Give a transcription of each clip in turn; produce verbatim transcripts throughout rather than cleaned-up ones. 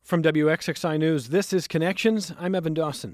From W X X I News, this is Connections. I'm Evan Dawson.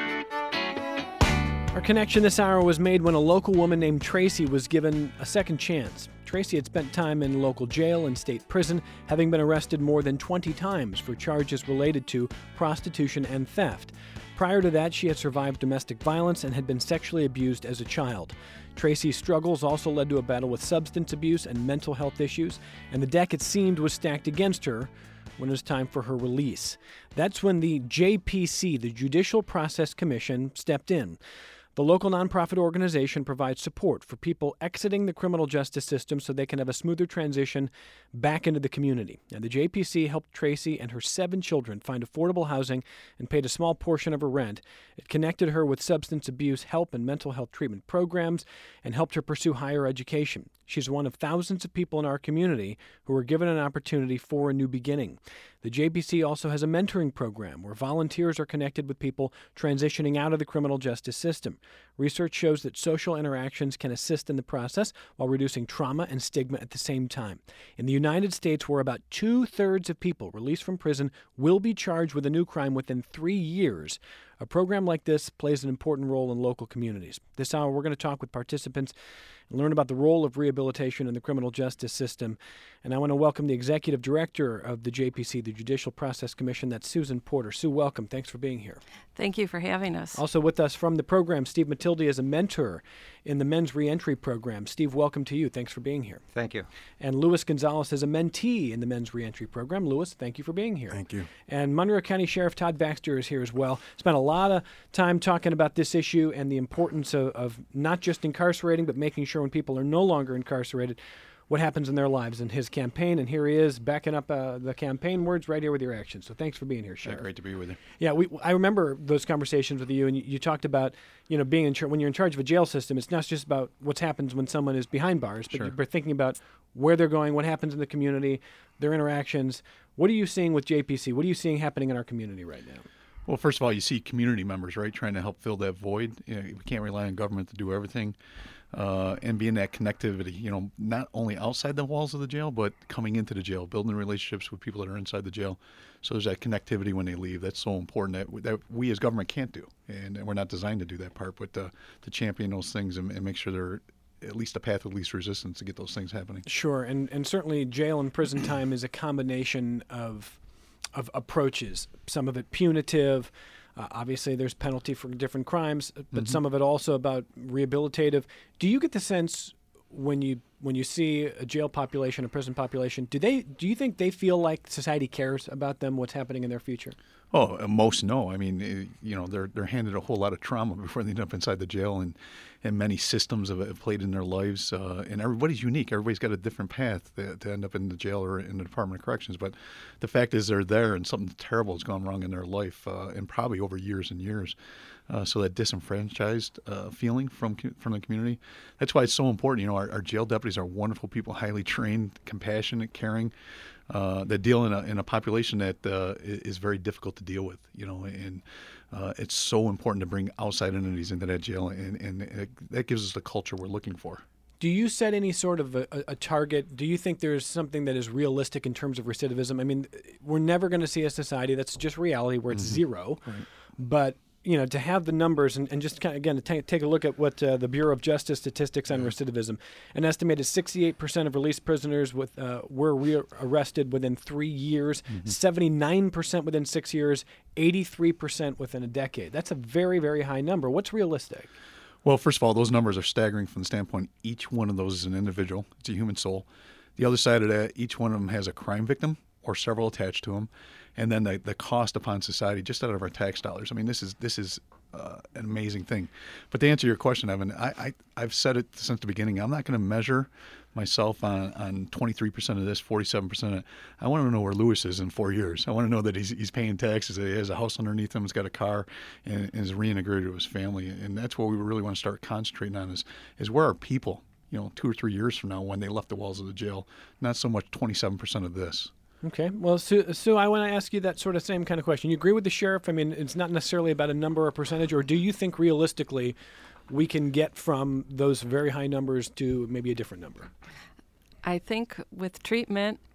Our connection this hour was made when a local woman named Tracy was given a second chance. Tracy had spent time in local jail and state prison, having been arrested more than twenty times for charges related to prostitution and theft. Prior to that, she had survived domestic violence and had been sexually abused as a child. Tracy's struggles also led to a battle with substance abuse and mental health issues, and the deck, it seemed, was stacked against her when it was time for her release. That's when the J P C, the Judicial Process Commission, stepped in. The local nonprofit organization provides support for people exiting the criminal justice system so they can have a smoother transition back into the community. And the J P C helped Tracy and her seven children find affordable housing and paid a small portion of her rent. It connected her with substance abuse help and mental health treatment programs and helped her pursue higher education. She's one of thousands of people in our community who were given an opportunity for a new beginning. The J P C also has a mentoring program where volunteers are connected with people transitioning out of the criminal justice system. Research shows that social interactions can assist in the process while reducing trauma and stigma at the same time. In the United States, where about two-thirds of people released from prison will be charged with a new crime within three years, a program like this plays an important role in local communities. This hour, we're going to talk with participants and learn about the role of rehabilitation in the criminal justice system. And I want to welcome the executive director of the J P C, the Judicial Process Commission. That's Susan Porter. Sue, welcome. Thanks for being here. Thank you for having us. Also with us from the program, Steve Matilde is a mentor in the Men's Reentry Program. Steve, welcome to you. Thanks for being here. Thank you. And Luis Gonzalez is a mentee in the Men's Reentry Program. Luis, thank you for being here. Thank you. And Monroe County Sheriff Todd Baxter is here as well. Spent a lot of time talking about this issue and the importance of, of not just incarcerating, but making sure when people are no longer incarcerated, what happens in their lives in his campaign. And here he is backing up uh, the campaign words right here with your actions. So thanks for being here, Sheriff. Yeah, great to be with you. Yeah, we, I remember those conversations with you, and you, you talked about, you know, being in char- when you're in charge of a jail system, it's not just about what happens when someone is behind bars, but Sure. you're thinking about where they're going, what happens in the community, their interactions. What are you seeing with J P C? What are you seeing happening in our community right now? Well, first of all, you see community members, right, trying to help fill that void. You know, we can't rely on government to do everything. Uh, and being that connectivity, you know, not only outside the walls of the jail, but coming into the jail, building relationships with people that are inside the jail. So there's that connectivity when they leave. That's so important that, that we as government can't do. And, and we're not designed to do that part, but uh, to champion those things and, and make sure they're at least a path of least resistance to get those things happening. Sure, and, and certainly jail and prison time is a combination of of approaches, some of it punitive. Uh, obviously, there's penalty for different crimes, but mm-hmm. some of it also about rehabilitative. Do you get the sense when you when you see a jail population, a prison population, do they do you think they feel like society cares about them, what's happening in their future? Oh, most no. I mean, you know, they're they're handed a whole lot of trauma before they end up inside the jail, and, and many systems have, have played in their lives. Uh, and everybody's unique. Everybody's got a different path to, to end up in the jail or in the Department of Corrections. But the fact is, they're there, and something terrible has gone wrong in their life, uh, and probably over years and years. Uh, so that disenfranchised uh, feeling from from the community. That's why it's so important. You know, our, our jail deputies are wonderful people, highly trained, compassionate, caring. Uh, that deal in a in a population that uh, is very difficult to deal with, you know, and uh, it's so important to bring outside entities into that jail, and, and it, that gives us the culture we're looking for. Do you set any sort of a, a target? Do you think there's something that is realistic in terms of recidivism? I mean, we're never going to see a society that's just reality where it's mm-hmm. zero, right. But you know, to have the numbers and, and just kind of, again, to take, take a look at what uh, the Bureau of Justice statistics on recidivism, an estimated sixty-eight percent of released prisoners with uh, were re-arrested within three years, mm-hmm. seventy-nine percent within six years, eighty-three percent within a decade. That's a very, very high number. What's realistic? Well, first of all, those numbers are staggering from the standpoint each one of those is an individual. It's a human soul. The other side of that, each one of them has a crime victim or several attached to them. And then the, the cost upon society just out of our tax dollars. I mean, this is this is uh, an amazing thing. But to answer your question, Evan, I, I, I've said it since the beginning. I'm not going to measure myself on, on twenty-three percent of this, forty-seven percent of it. I want to know where Luis is in four years. I want to know that he's he's paying taxes, that he has a house underneath him, he's got a car, and, and is reintegrated to his family. And that's what we really want to start concentrating on is, is where are people, you know, two or three years from now when they left the walls of the jail, not so much twenty-seven percent of this. Okay. Well, Sue, Sue, I want to ask you that sort of same kind of question. You agree with the sheriff? I mean, it's not necessarily about a number or percentage, or do you think realistically we can get from those very high numbers to maybe a different number? I think with treatment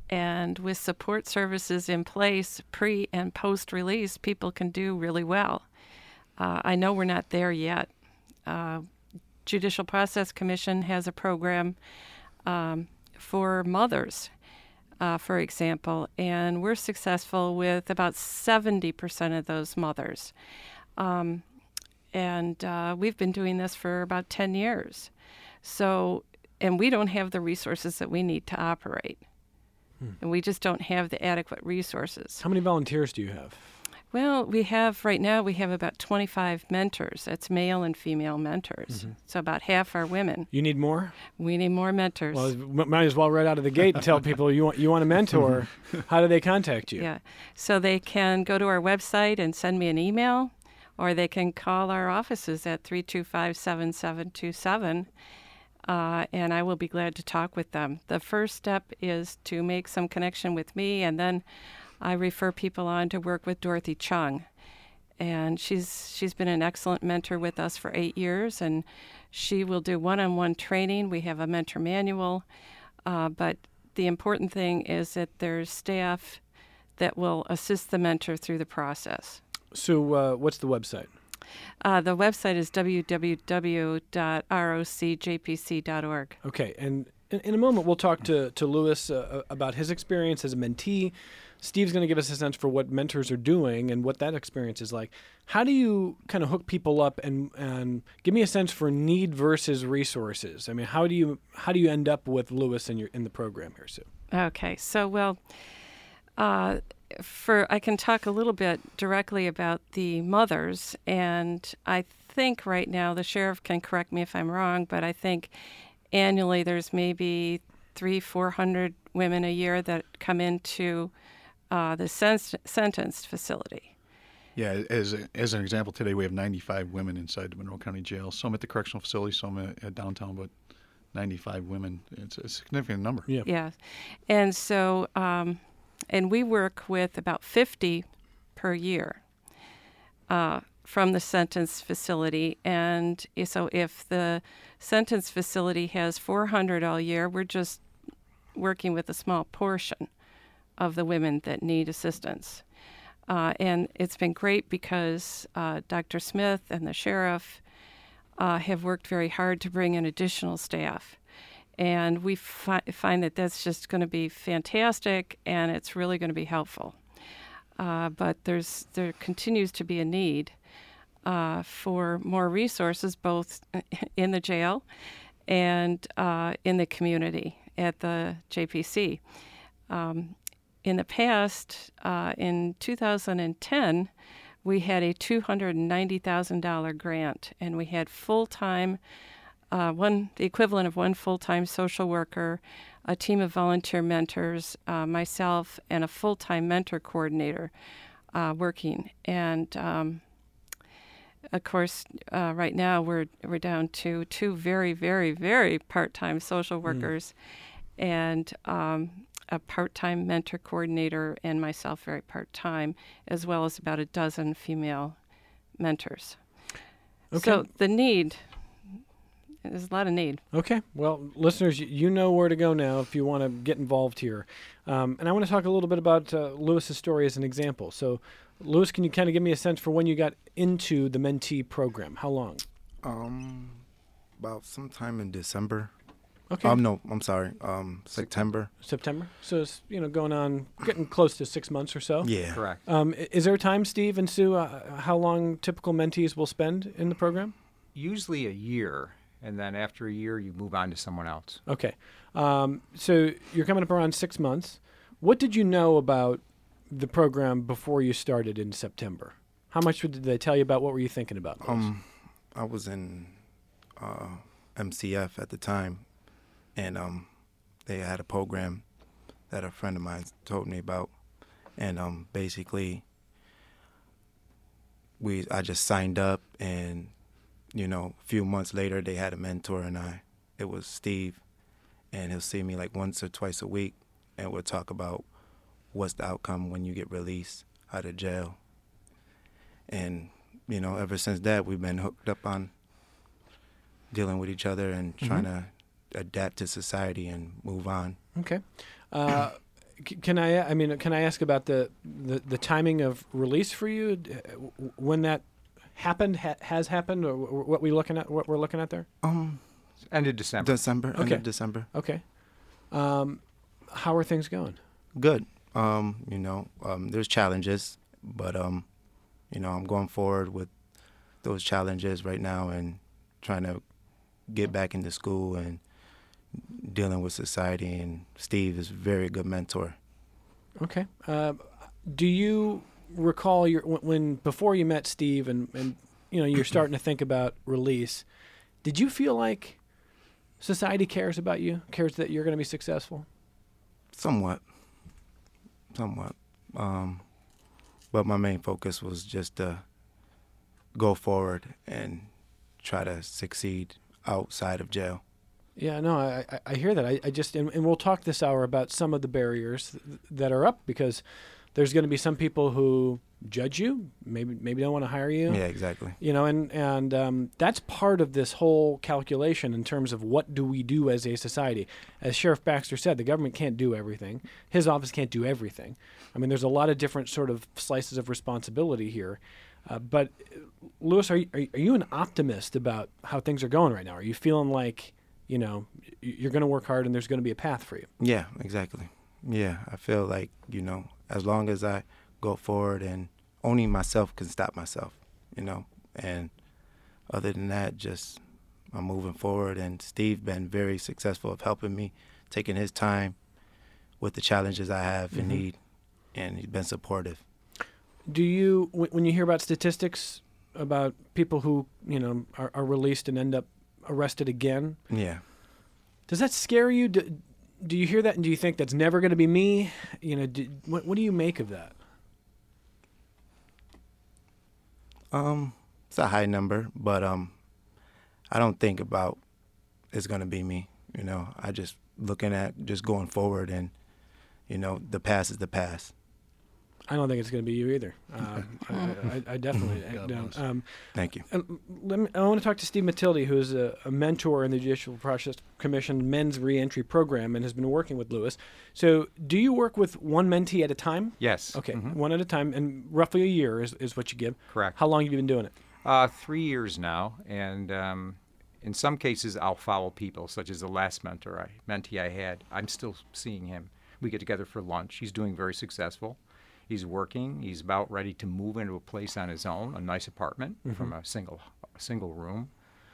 And with support services in place, pre and post release, people can do really well. Uh, I know we're not there yet. Uh, Judicial Process Commission has a program um, for mothers, uh, for example, and we're successful with about seventy percent of those mothers. Um, and uh, we've been doing this for about ten years. So, and we don't have the resources that we need to operate. Hmm. And we just don't have the adequate resources. How many volunteers do you have? Well, we have, right now, we have about twenty-five mentors. That's male and female mentors. Mm-hmm. So about half are women. You need more? We need more mentors. Well, might as well right out of the gate tell people you want you want a mentor. How do they contact you? Yeah. So they can go to our website and send me an email, or they can call our offices at three two five, seven seven two seven, uh, and I will be glad to talk with them. The first step is to make some connection with me, and then I refer people on to work with Dorothy Chung, and she's she's been an excellent mentor with us for eight years, and she will do one-on-one training. We have a mentor manual, uh, but the important thing is that there's staff that will assist the mentor through the process. So uh, what's the website? Uh, the website is w w w dot r o c j p c dot org. Okay, and in, in a moment we'll talk to, to Louis uh, about his experience as a mentee. Steve's going to give us a sense for what mentors are doing and what that experience is like. How do you kind of hook people up and and give me a sense for need versus resources? I mean, how do you how do you end up with Louis in your in the program here, Sue? Okay, so well, uh, for I can talk a little bit directly about the mothers, and I think right now the sheriff can correct me if I'm wrong, but I think annually there's maybe three, four hundred women a year that come into Uh, the sen- sentenced facility. Yeah, as as an example, today we have ninety-five women inside the Monroe County Jail. Some at the correctional facility, some at, at downtown, but ninety-five women. It's a significant number. Yeah. Yeah. And so, um, and we work with about fifty per year uh, from the sentence facility. And so if the sentence facility has four hundred all year, we're just working with a small portion of the women that need assistance. Uh, and it's been great because uh, Doctor Smith and the sheriff uh, have worked very hard to bring in additional staff. And we fi- find that that's just going to be fantastic, and it's really going to be helpful. Uh, but there's there continues to be a need uh, for more resources, both in the jail and uh, in the community at the J P C. Um, In the past, uh, in two thousand ten, we had a two hundred ninety thousand dollars grant, and we had full-time, uh, one the equivalent of one full-time social worker, a team of volunteer mentors, uh, myself, and a full-time mentor coordinator uh, working. And um, of course, uh, right now we're we're down to two very, very, very part-time social workers, mm. and um, a part-time mentor coordinator, and myself very part-time, as well as about a dozen female mentors. Okay. So the need, there's a lot of need. Okay. Well, listeners, you know where to go now if you want to get involved here. Um, and I want to talk a little bit about uh, Louis's story as an example. So, Louis, can you kind of give me a sense for when you got into the mentee program? How long? Um, about sometime in December. Okay. Um, no, I'm sorry. Um, September. September. So it's, you know, going on, getting close to six months or so. Yeah. Correct. Um, is there a time, Steve and Sue, uh, how long typical mentees will spend in the program? Usually a year, and then after a year, you move on to someone else. Okay. Um, so you're coming up around six months. What did you know about the program before you started in September? How much did they tell you about? What were you thinking about? Um, I was in uh, M C F at the time. And um, they had a program that a friend of mine told me about, and um, basically, we I just signed up, and you know, a few months later, they had a mentor, and I, it was Steve, and he'll see me like once or twice a week, and we'll talk about what's the outcome when you get released out of jail, and you know, ever since that, we've been hooked up on dealing with each other and trying mm-hmm. to adapt to society and move on. Okay. Uh, C- Can I? I mean, can I ask about the, the, the timing of release for you? D- When that happened, ha- has happened, or wh- what we looking at? What we're looking at there? Um, End of December. December, end Okay. of December. Okay. Um, how are things going? Good. Um, you know, um, there's challenges, but um, you know, I'm going forward with those challenges right now and trying to get back into school and dealing with society. And Steve is a very good mentor. Okay. Uh, do you recall your when, when before you met Steve and, and you know you're starting to think about release? Did you feel like society cares about you, cares that you're going to be successful? Somewhat. Somewhat. Um, but my main focus was just to go forward and try to succeed outside of jail. Yeah, no, I I, I hear that. I, I just and, and we'll talk this hour about some of the barriers th- that are up because there's going to be some people who judge you, maybe maybe don't want to hire you. Yeah, exactly. You know, and and um, that's part of this whole calculation in terms of what do we do as a society. As Sheriff Baxter said, the government can't do everything. His office can't do everything. I mean, there's a lot of different sort of slices of responsibility here. Uh, but Lewis, are you, are you an optimist about how things are going right now? Are you feeling like, you know, you're going to work hard and there's going to be a path for you? Yeah, exactly. Yeah, I feel like, you know, as long as I go forward and only myself can stop myself, you know, and other than that, just I'm moving forward. And Steve been very successful of helping me, taking his time with the challenges I have Mm-hmm. and need, and he's been supportive. Do you, wh- when you hear about statistics about people who, you know, are, are released and end up arrested again, Yeah. does that scare you? Do, do you hear that and do you think that's never going to be me? You know, do, what, what do you make of that? Um, it's a high number, but um, I don't think about it's gonna be me. You know, I just looking at just going forward, and you know, the past is the past. I don't think it's going to be you either. Um, I, I, I definitely God don't. bless. Um, Thank you. and let me, I want to talk to Steve Matilde, who is a, a mentor in the Judicial Process Commission Men's Reentry Program and has been working with Lewis. So do you work with one mentee at a time? Yes. Okay, Mhm. one at a time, and roughly a year is, is what you give. Correct. How long have you been doing it? Uh, three years now, and um, in some cases I'll follow people, such as the last mentor I, mentee I had. I'm still seeing him. We get together for lunch. He's doing very successful. He's working. He's about ready to move into a place on his own, a nice apartment from a single a single room.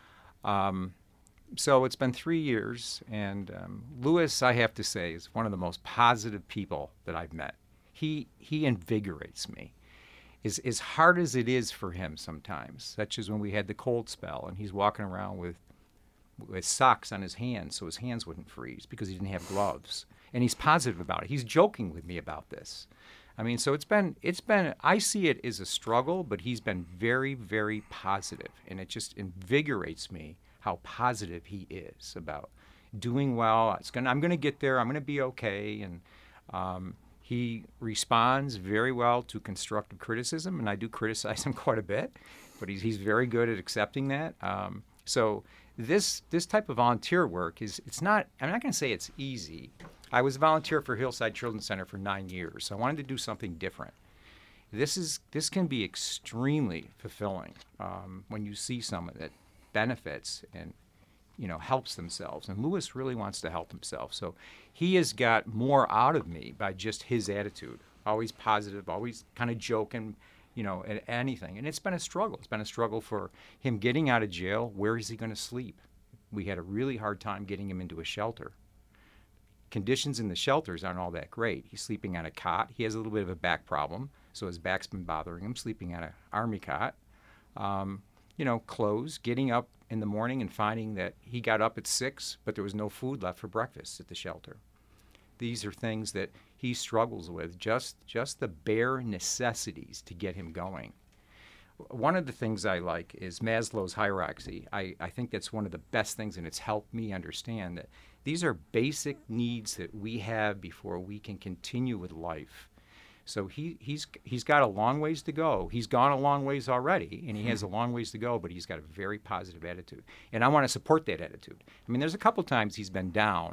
Um, so it's been three years, and um, Lewis, I have to say, is one of the most positive people that I've met. He he invigorates me. As, as hard as it is for him sometimes, such as when we had the cold spell and he's walking around with with socks on his hands so his hands wouldn't freeze because he didn't have gloves. And he's positive about it. He's joking with me about this. I mean, so it's been, it's been, I see it as a struggle, but he's been very, very positive, and it just invigorates me how positive he is about doing well. It's gonna, I'm going to get there. I'm going to be okay. And um, he responds very well to constructive criticism, and I do criticize him quite a bit, but he's, he's very good at accepting that. Um, so this this type of volunteer work is, it's not, I'm not going to say it's easy. I was a volunteer for Hillside Children's Center for nine years, so I wanted to do something different. This is this can be extremely fulfilling um, when you see someone that benefits and, you know, helps themselves. And Lewis really wants to help himself, so he has got more out of me by just his attitude. Always positive, always kind of joking, you know, at anything. And it's been a struggle. It's been a struggle for him getting out of jail. Where is he going to sleep? We had a really hard time getting him into a shelter. Conditions in the shelters aren't all that great. He's sleeping on a cot. He has a little bit of a back problem, so his back's been bothering him, sleeping on an army cot. Um, you know, clothes, getting up in the morning and finding that he got up at six, but there was no food left for breakfast at the shelter. These are things that he struggles with, just, just the bare necessities to get him going. One of the things I like is Maslow's hierarchy. I, I think that's one of the best things, and it's helped me understand that these are basic needs that we have before we can continue with life. So he, he's he's got a long ways to go. He's gone a long ways already, and he has a long ways to go, but he's got a very positive attitude. And I want to support that attitude. I mean, there's a couple times he's been down,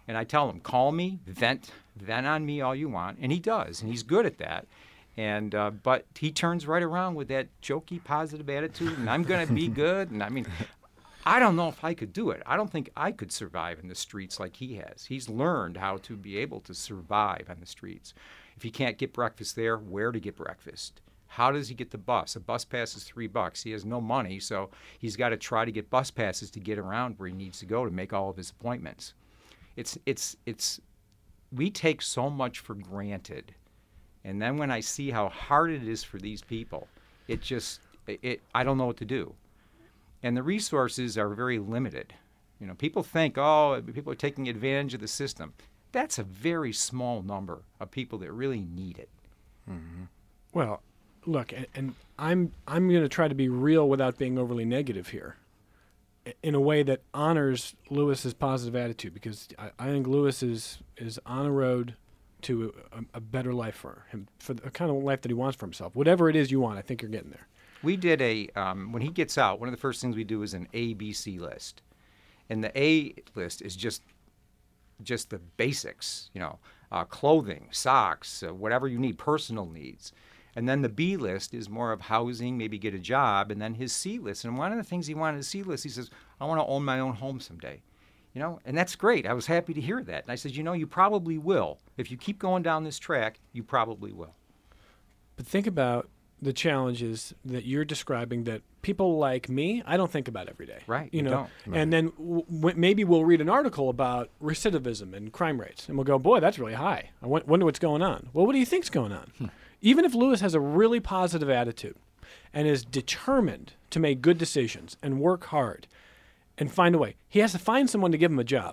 And I tell him, call me, vent, vent on me all you want, and he does, and he's good at that. And uh, but he turns right around with that jokey, positive attitude, and I'm going to be good. And I mean, I don't know if I could do it. I don't think I could survive in the streets like he has. He's learned how to be able to survive on the streets. If he can't get breakfast there, where to get breakfast? How does he get the bus? A bus pass is three bucks. He has no money, so he's got to try to get bus passes to get around where he needs to go to make all of his appointments. It's it's it's we take so much for granted, and then when I see how hard it is for these people, it just it, it I don't know what to do. And the resources are very limited. You know, people think, oh, people are taking advantage of the system. That's a very small number of people that really need it. Mm-hmm. Well, look, and, and I'm I'm going to try to be real without being overly negative here, in a way that honors Lewis's positive attitude, because I, I think Lewis is is on a road to a, a better life for him, for the kind of life that he wants for himself. Whatever it is you want, I think you're getting there. We did a um, when he gets out, one of the first things we do is an A B C list, and the A list is just just the basics, you know, uh, clothing, socks, uh, whatever you need, personal needs. And then the B list is more of housing, maybe get a job, and then his C list. And one of the things he wanted his C list, he says, I want to own my own home someday. You know, and that's great. I was happy to hear that. And I said, you know, you probably will. If you keep going down this track, you probably will. But think about the challenges that you're describing that people like me, I don't think about every day. Right, You you know, don't. and then w- w- maybe we'll read an article about recidivism and crime rates, and we'll go, boy, that's really high. I w- wonder what's going on. Well, what do you think's going on? Hmm. Even if Lewis has a really positive attitude and is determined to make good decisions and work hard and find a way, he has to find someone to give him a job.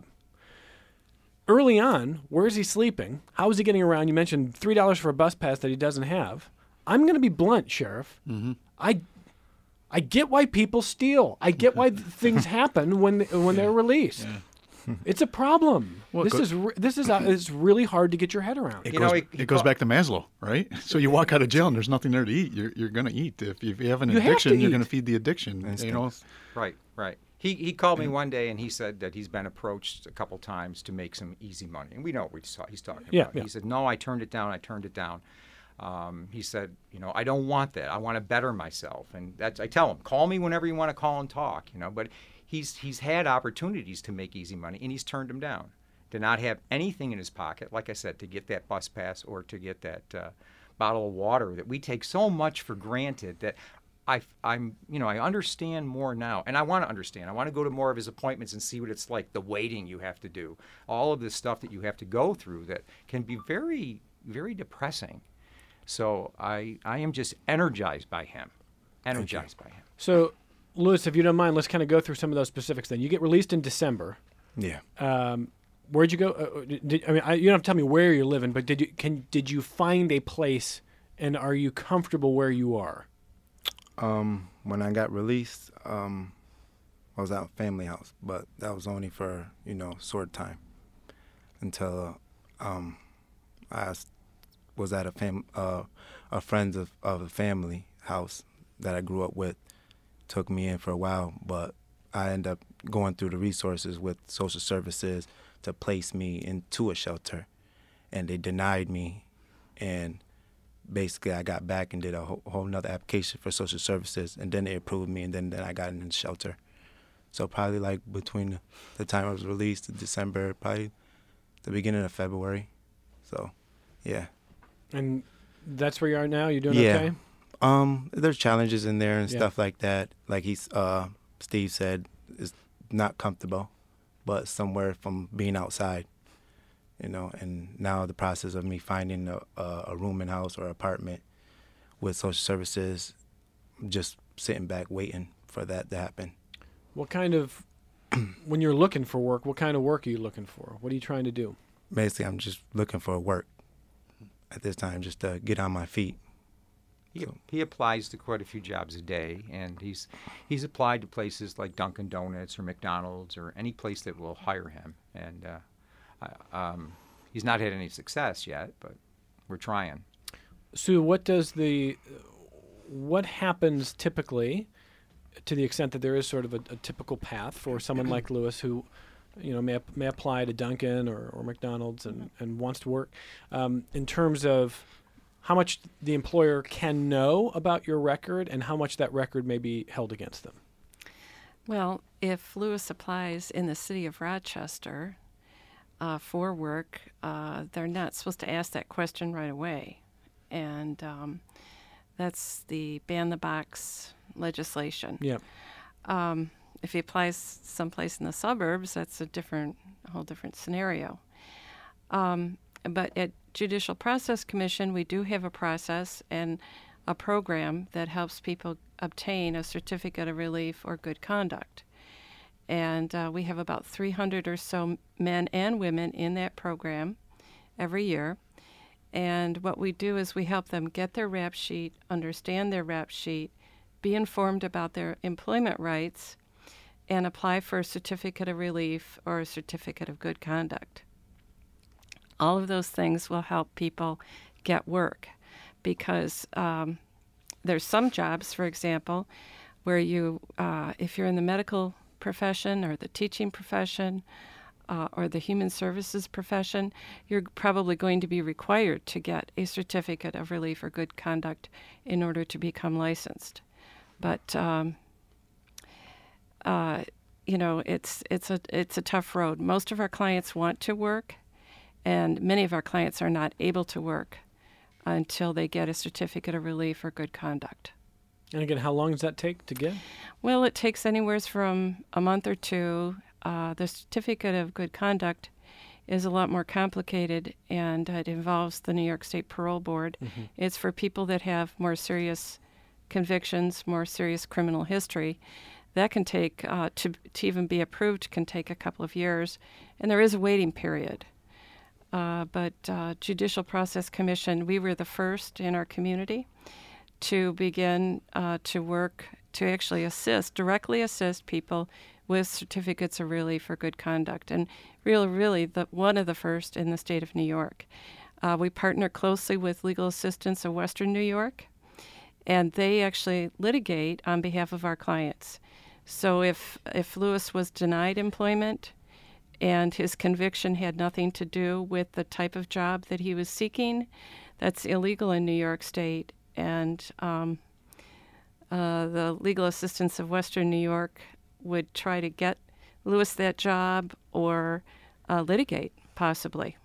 Early on, where is he sleeping? How is he getting around? You mentioned three dollars for a bus pass that he doesn't have. I'm going to be blunt, Sheriff. Mm-hmm. I, I get why people steal. I get why th- things happen when when they're released. Yeah. It's a problem. Well, this go- is re- this is uh, it's really hard to get your head around. It You goes, know, he- he it goes call- back to Maslow, right? So you walk out of jail and there's nothing there to eat. You're you're going to eat. If you, if you have an You have to addiction, you're eat. going to feed the addiction. You know, Instincts. Right, right. He he called me one day and he said that he's been approached a couple times to make some easy money. And we know what we saw, he's talking Yeah, about. yeah. He said, no, I turned it down, I turned it down. Um, he said, you know, I don't want that. I want to better myself. And that's, I tell him, call me whenever you want to call and talk, you know. But he's he's had opportunities to make easy money and he's turned them down. To not have anything in his pocket, like I said, to get that bus pass or to get that uh, bottle of water that we take so much for granted that I, I'm, you know, I understand more now, and I want to understand. I want to go to more of his appointments and see what it's like, the waiting you have to do, all of this stuff that you have to go through that can be very, very depressing. So I, I am just energized by him, energized by him. So, Lewis, if you don't mind, let's kind of go through some of those specifics. Then you get released in December. Yeah. Um, where'd you go? Uh, did, I mean, I, you don't have to tell me where you're living, but did you can did you find a place, and are you comfortable where you are? Um, when I got released, um, I was at a family house, but that was only for, you know, short time until um, I s- was at a fam- uh, a friends of, of a family house that I grew up with, took me in for a while, but I ended up going through the resources with social services to place me into a shelter, and they denied me, and basically I got back and did a whole, whole nother application for social services, and then they approved me, and then, then I got in the shelter. So probably like between the time I was released to December, probably the beginning of February. So, yeah. And that's where you are now. You doing Yeah. okay? Um, there's challenges in there and Yeah. stuff like that. Like he's, uh, Steve said, it's not comfortable, but somewhere from being outside. You know, and now the process of me finding a, a, a room in house or apartment with social services, just sitting back waiting for that to happen. What kind of, when you're looking for work, what kind of work are you looking for? What are you trying to do? Basically, I'm just looking for work at this time, just to get on my feet. He, he applies to quite a few jobs a day, and he's he's applied to places like Dunkin' Donuts or McDonald's or any place that will hire him. And uh, I, um, he's not had any success yet, but we're trying. Sue, what does the, what happens typically, to the extent that there is sort of a, a typical path for someone like Lewis who you know, may may apply to Dunkin' or, or McDonald's and, and wants to work, um, in terms of how much the employer can know about your record and how much that record may be held against them? Well, if Lewis applies in the city of Rochester uh, for work, uh, they're not supposed to ask that question right away. And um, that's the ban the box legislation. Yeah. Um, if he applies someplace in the suburbs, that's a different, a whole different scenario. Um, but at Judicial Process Commission, we do have a process and a program that helps people obtain a certificate of relief or good conduct. And uh, we have about three hundred or so men and women in that program every year. And what we do is we help them get their rap sheet, understand their rap sheet, be informed about their employment rights, and apply for a certificate of relief or a certificate of good conduct. All of those things will help people get work because um, there's some jobs, for example, where you, uh, if you're in the medical profession or the teaching profession uh, or the human services profession, you're probably going to be required to get a certificate of relief or good conduct in order to become licensed. But um, uh, you know, it's it's a it's a tough road. Most of our clients want to work, and many of our clients are not able to work until they get a certificate of relief or good conduct. And again, how long does that take to get? Well, it takes anywhere from a month or two. Uh, the certificate of good conduct is a lot more complicated, and it involves the New York State Parole Board. Mm-hmm. It's for people that have more serious convictions, more serious criminal history. That can take, uh, to, to even be approved, can take a couple of years, and there is a waiting period. Uh, but uh, Judicial Process Commission, we were the first in our community to begin uh, to work to actually assist, directly assist people with certificates of relief for good conduct, and really, really the, one of the first in the state of New York. Uh, we partner closely with Legal Assistance of Western New York, and they actually litigate on behalf of our clients. So if if Lewis was denied employment and his conviction had nothing to do with the type of job that he was seeking, that's illegal in New York State. And um, uh, the Legal Assistance of Western New York would try to get Lewis that job or uh, litigate, possibly.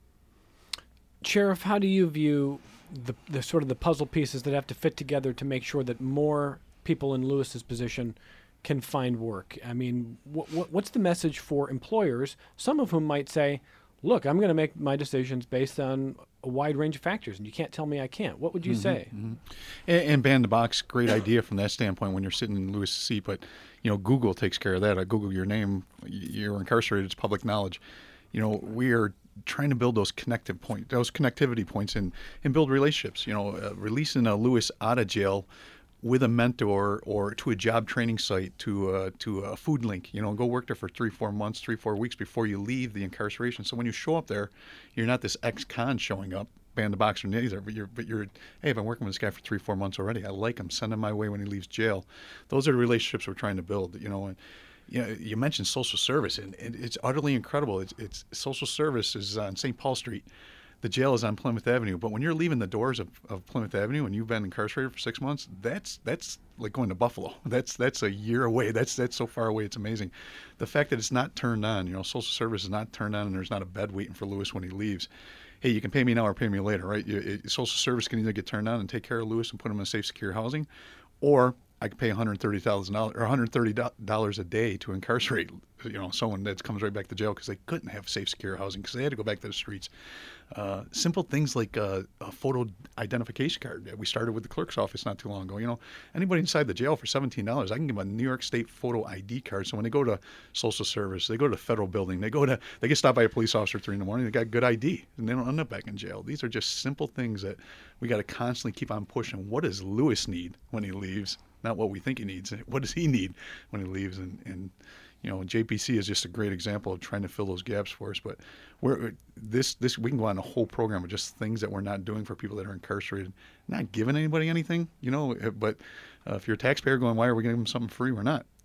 Sheriff, how do you view the, the sort of the puzzle pieces that have to fit together to make sure that more people in Lewis's position can find work? I mean, wh- wh- what's the message for employers, some of whom might say, look, I'm going to make my decisions based on a wide range of factors, and you can't tell me I can't. What would you mm-hmm, say? Mm-hmm. And, and ban the box, great idea from that standpoint when you're sitting in Lewis's seat, but, you know, Google takes care of that. I Google your name, you're incarcerated, it's public knowledge. You know, we are trying to build those connective point, those connectivity points and, and build relationships. You know, uh, releasing a Lewis out of jail with a mentor or to a job training site, to a, to a food link, you know, go work there for three, four months, three, four weeks before you leave the incarceration. So when you show up there, you're not this ex-con showing up, ban the box or neither, but you're, but you're, hey, I've been working with this guy for three, four months already. I like him. Send him my way when he leaves jail. Those are the relationships we're trying to build, you know. And, you know, you mentioned social service, and, and it's utterly incredible. It's, it's social service is on Saint Paul Street. The jail is on Plymouth Avenue, but when you're leaving the doors of, of Plymouth Avenue and you've been incarcerated for six months, that's that's like going to Buffalo. That's that's a year away. That's that's so far away. It's amazing. The fact that it's not turned on, you know, social service is not turned on, and there's not a bed waiting for Lewis when he leaves. Hey, you can pay me now or pay me later, right? You, it, social service can either get turned on and take care of Lewis and put him in safe, secure housing, or I could pay one hundred thirty thousand dollars or one hundred thirty dollars a day to incarcerate, you know, someone that comes right back to jail because they couldn't have safe, secure housing because they had to go back to the streets. Uh, simple things like uh, a photo identification card. We started with the clerk's office not too long ago. You know, anybody inside the jail for seventeen dollars, I can give them a New York State photo I D card. So when they go to social service, they go to the federal building, they go to, they get stopped by a police officer at three in the morning, they got good I D, and they don't end up back in jail. These are just simple things that we got to constantly keep on pushing. What does Lewis need when he leaves? Not what we think he needs. What does he need when he leaves? And, and you know, J P C is just a great example of trying to fill those gaps for us. But we're this this we can go on a whole program of just things that we're not doing for people that are incarcerated, not giving anybody anything, you know. But uh, if you're a taxpayer going, why are we giving them something free? We're not.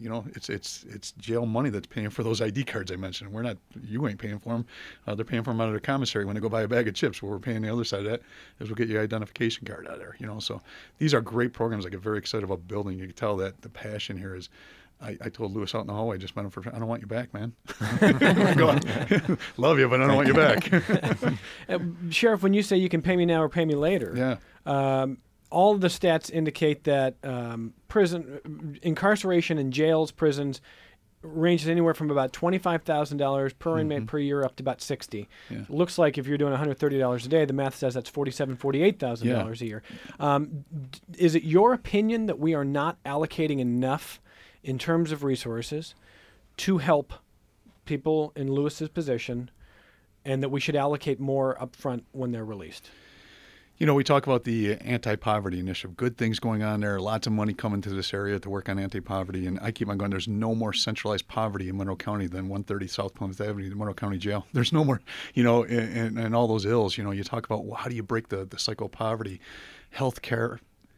You know, it's it's it's jail money that's paying for those I D cards I mentioned. We're not, you ain't paying for them. Uh, they're paying for them out of their commissary when they go buy a bag of chips. What we're paying the other side of that is we'll get your identification card out of there. You know, so these are great programs. I get very excited about building. You can tell that the passion here is. I, I told Lewis out in the hallway, I just met him for, I don't want you back, man. Go on. Love you, but I don't want you back. uh, Sheriff, when you say you can pay me now or pay me later, Yeah. um, all of the stats indicate that um, prison incarceration in jails, prisons, ranges anywhere from about twenty-five thousand dollars per inmate Mm-hmm. per year up to about sixty. Yeah. Looks like if you're doing one hundred thirty dollars a day, the math says that's forty-seven thousand dollars, forty-eight thousand dollars Yeah. a year. Um, d- is it your opinion that we are not allocating enough in terms of resources to help people in Lewis's position, and that we should allocate more up front when they're released? You know, we talk about the anti-poverty initiative, good things going on there, lots of money coming to this area to work on anti-poverty, and I keep on going, there's no more centralized poverty in Monroe County than one thirty South Plymouth Avenue, the Monroe County Jail. There's no more, you know, and, and all those ills, you know, you talk about, well, how do you break the, the cycle of poverty, health care,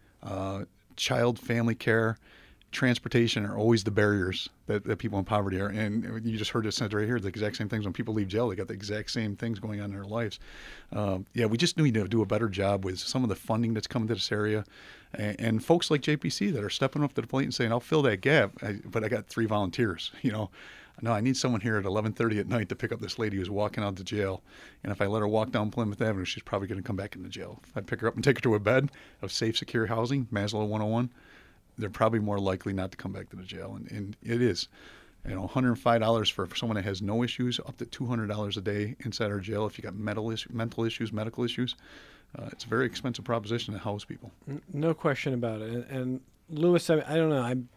uh, child family care, transportation are always the barriers that, that people in poverty are. And you just heard it said right here, the exact same things. When people leave jail, they got the exact same things going on in their lives. Um, yeah, we just need to do a better job with some of the funding that's coming to this area. And, and folks like J P C that are stepping up to the plate and saying, I'll fill that gap, I, but I got three volunteers, you know. No, I need someone here at eleven thirty at night to pick up this lady who's walking out to jail. And if I let her walk down Plymouth Avenue, she's probably going to come back into jail. If I pick her up and take her to a bed of safe, secure housing, Maslow one oh one, they're probably more likely not to come back to the jail. And, and it is, you know, one hundred five dollars for, for someone that has no issues, up to two hundred dollars a day inside our jail. If you got mental, issue, mental issues, medical issues, uh, it's a very expensive proposition to house people. N- No question about it. And, and Lewis, I, I don't know. I'm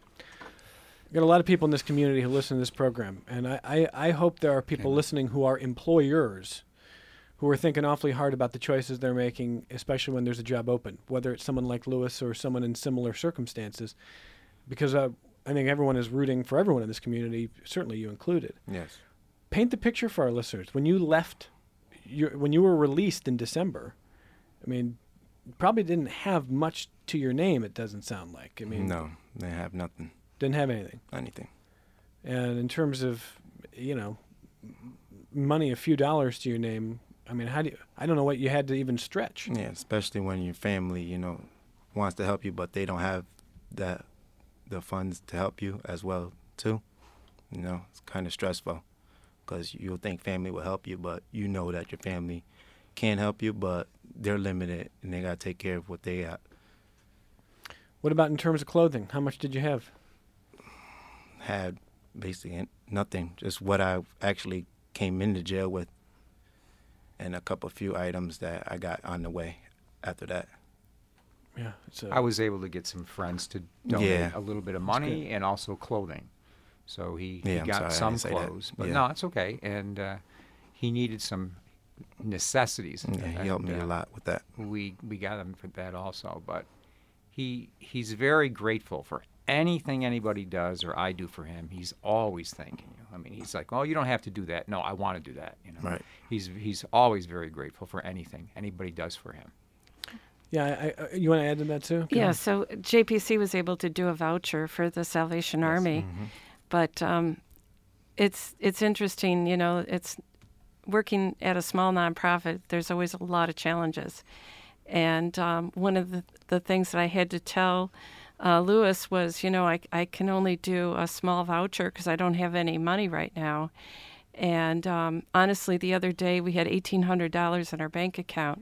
I've got a lot of people in this community who listen to this program, and I, I, I hope there are people Amen. listening who are employers who are thinking awfully hard about the choices they're making, especially when there's a job open, whether it's someone like Lewis or someone in similar circumstances, because uh, I think everyone is rooting for everyone in this community, certainly you included. Yes. Paint the picture for our listeners. When you left, your, when you were released in December, I mean, you probably didn't have much to your name, it doesn't sound like. I mean, No, they have nothing, didn't have anything. anything. And in terms of, you know, money, a few dollars to your name, I mean, how do you, I don't know what you had to even stretch. Yeah, especially when your family, you know, wants to help you, but they don't have that the funds to help you as well, too. You know, it's kind of stressful because you'll think family will help you, but you know that your family can help you, but they're limited and they got to take care of what they got. What about in terms of clothing? How much did you have? Had basically nothing, just what I actually came into jail with and a couple few items that I got on the way after that. Yeah, it's a, I was able to get some friends to donate Yeah. a little bit of money and also clothing. So he, Yeah, he I'm got sorry I some didn't say that. clothes. But Yeah. no, it's okay. And uh, he needed some necessities. Yeah, he helped And, me a uh, lot with that. We we got him for that also. But he he's very grateful for anything anybody does or I do for him. He's always thanking you. I mean, he's like, "Oh, you don't have to do that." No, I want to do that. You know, Right. He's he's always very grateful for anything anybody does for him. yeah, I, I, you want to add to that too? Go Yeah, ahead. so J P C was able to do a voucher for the Salvation Army, but um, it's it's interesting. You know, it's working at a small nonprofit. There's always a lot of challenges, and um, one of the the things that I had to tell uh, Lewis was, you know, I I can only do a small voucher because I don't have any money right now, and um, honestly, the other day we had eighteen hundred dollars in our bank account.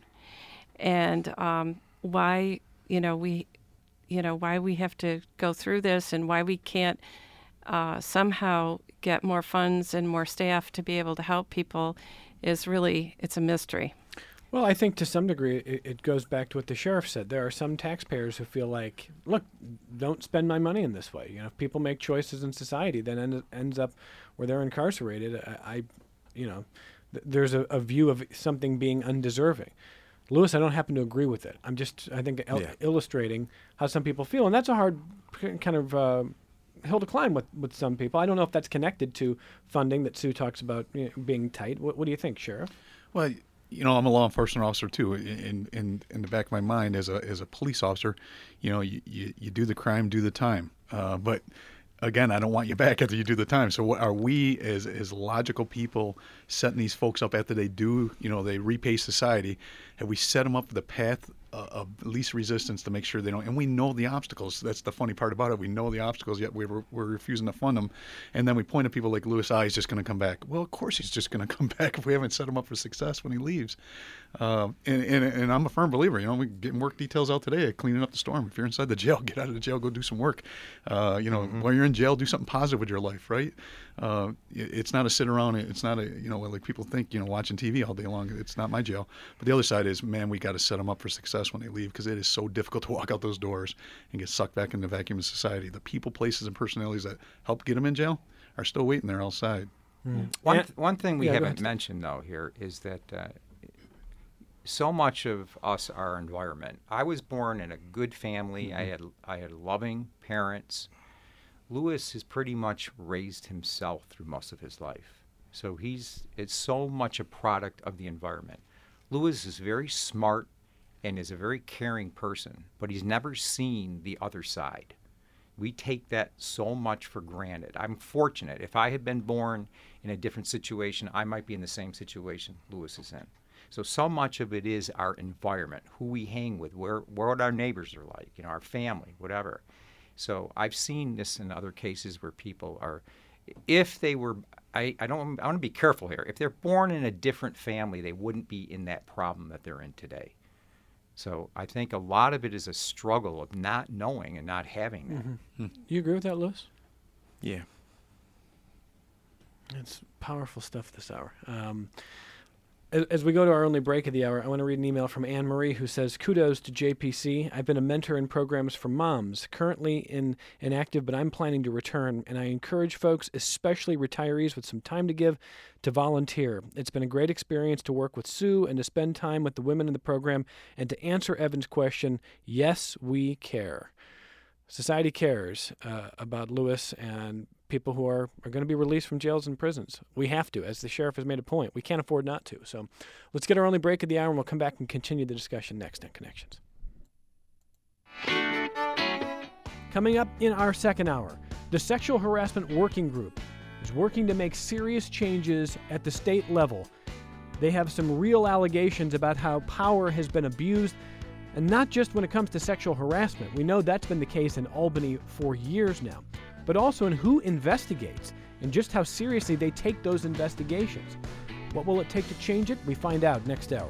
And um, why, you know, we, you know, why we have to go through this and why we can't uh, somehow get more funds and more staff to be able to help people is really, it's a mystery. Well, I think to some degree it, it goes back to what the sheriff said. There are some taxpayers who feel like, look, don't spend my money in this way. You know, if people make choices in society that end, ends up where they're incarcerated, I, I you know, th- there's a, a view of something being undeserving. Lewis, I don't happen to agree with it. I'm just, I think, il- Yeah. illustrating how some people feel. And that's a hard k- kind of uh, hill to climb with, with some people. I don't know if that's connected to funding that Sue talks about, you know, being tight. What, what do you think, Sheriff? Well, you know, I'm a law enforcement officer too. In in in the back of my mind, as a as a police officer, you know, you, you, you do the crime, do the time. Uh, but again, I don't want you back after you do the time. So what, are we as as logical people setting these folks up after they do, you know, they repay society? Have we set them up for the path uh, of least resistance to make sure they don't? And we know the obstacles. That's the funny part about it. We know the obstacles, yet we're, we're refusing to fund them. And then we point at people like Lewis, ah, he's just going to come back. Well, of course he's just going to come back if we haven't set him up for success when he leaves. Uh, and, and, and I'm a firm believer, you know, we're getting work details out today, cleaning up the storm. If you're inside the jail, get out of the jail, go do some work. Uh, you know, mm-hmm. While you're in jail, do something positive with your life, right? Uh, it's not a sit around, it's not a, you know, like people think, you know, watching T V all day long. It's not my jail. But the other side is, man, we got to set them up for success when they leave, because it is so difficult to walk out those doors and get sucked back into the vacuum of society. The people, places, and personalities that helped get them in jail are still waiting there outside. Mm. One, th- one thing we yeah, haven't mentioned, though, here is that uh, so much of us, our environment. I was born in a good family. Mm-hmm. I had I had loving parents. Lewis has pretty much raised himself through most of his life. So he's it's so much a product of the environment. Lewis is very smart and is a very caring person, but he's never seen the other side. We take that so much for granted. I'm fortunate. If I had been born in a different situation, I might be in the same situation Lewis is in. So, so much of it is our environment, who we hang with, where, what our neighbors are like, you know, our family, whatever. So I've seen this in other cases where people are, if they were, I, I don't, I want to be careful here. If they're born in a different family, they wouldn't be in that problem that they're in today. So I think a lot of it is a struggle of not knowing and not having that. Mm-hmm. Mm-hmm. You agree with that, Lewis? Yeah. It's powerful stuff this hour. Um, As we go to our only break of the hour, I want to read an email from Anne Marie who says, kudos to J P C. I've been a mentor in programs for moms, currently in inactive, but I'm planning to return, and I encourage folks, especially retirees with some time to give, to volunteer. It's been a great experience to work with Sue and to spend time with the women in the program and to answer Evan's question, yes, we care. Society cares uh, about Lewis and people who are, are going to be released from jails and prisons. We have to, as the sheriff has made a point. We can't afford not to. So let's get our only break of the hour, and we'll come back and continue the discussion next on Connections. Coming up in our second hour, the Sexual Harassment Working Group is working to make serious changes at the state level. They have some real allegations about how power has been abused, and not just when it comes to sexual harassment. We know that's been the case in Albany for years now, but also in who investigates and just how seriously they take those investigations. What will it take to change it? We find out next hour.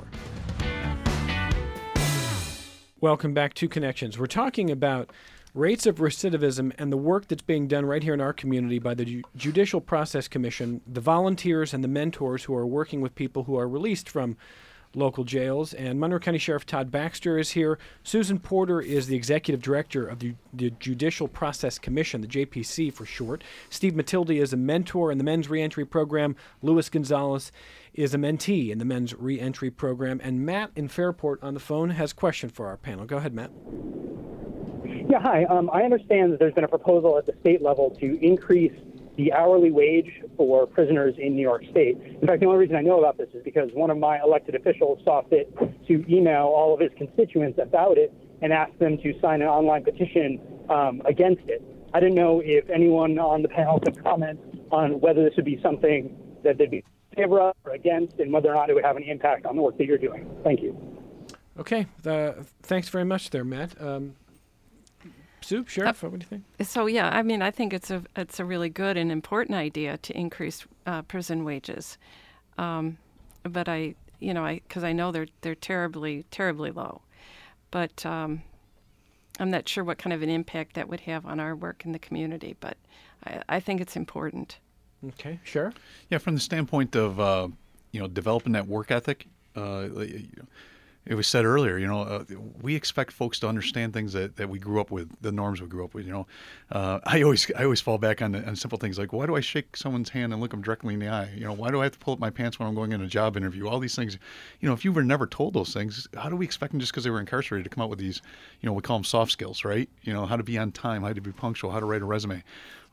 Welcome back to Connections. We're talking about rates of recidivism and the work that's being done right here in our community by the Ju- Judicial Process Commission, the volunteers and the mentors who are working with people who are released from local jails. And Monroe County Sheriff Todd Baxter is here. Susan Porter is the executive director of the, the Judicial Process Commission, the J P C for short. Steve Matilde is a mentor in the men's reentry program. Luis Gonzalez is a mentee in the men's reentry program. And Matt in Fairport on the phone has a question for our panel. Go ahead, Matt. Yeah, hi. Um, I understand that there's been a proposal at the state level to increase the hourly wage for prisoners in New York State. In fact, the only reason I know about this is because one of my elected officials saw fit to email all of his constituents about it and ask them to sign an online petition um, against it. I didn't know if anyone on the panel could comment on whether this would be something that they'd be in favor of or against, and whether or not it would have any impact on the work that you're doing. Thank you. Okay. Uh, thanks very much there, Matt. Um, Sue, Sheriff, uh, what do you think? So, yeah, I mean, I think it's a it's a really good and important idea to increase uh, prison wages. Um, but I, you know, I because I know they're they're terribly, terribly low. But um, I'm not sure what kind of an impact that would have on our work in the community. But I, I think it's important. Okay, Sheriff? Yeah, from the standpoint of, uh, you know, developing that work ethic, uh, you know, it was said earlier, you know, uh, we expect folks to understand things that, that we grew up with, the norms we grew up with. You know, uh, I always I always fall back on, the, on simple things like, why do I shake someone's hand and look them directly in the eye? You know, why do I have to pull up my pants when I'm going in a job interview? All these things, you know, if you were never told those things, how do we expect them just because they were incarcerated to come out with these, you know, we call them soft skills, right? You know, how to be on time, how to be punctual, how to write a resume.